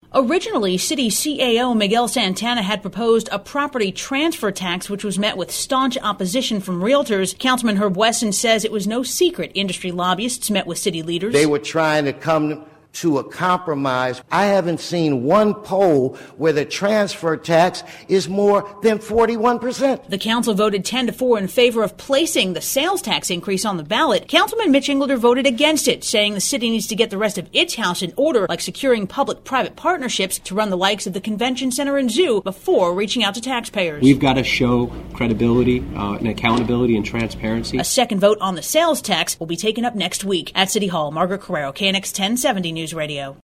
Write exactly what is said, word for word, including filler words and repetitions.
Originally, city C A O Miguel Santana had proposed a property transfer tax, which was met with staunch opposition from realtors. Councilman Herb Wesson says it was no secret industry lobbyists met with city leaders. They were trying to come to a compromise. I haven't seen one poll where the transfer tax is more than forty-one percent. The council voted ten to four in favor of placing the sales tax increase on the ballot. Councilman Mitch Englander voted against it, saying the city needs to get the rest of its house in order, like securing public-private partnerships to run the likes of the convention center and zoo before reaching out to taxpayers. We've got to show credibility uh, and accountability and transparency. A second vote on the sales tax will be taken up next week. At City Hall, Margaret Carrero, K N X ten seventy News Radio.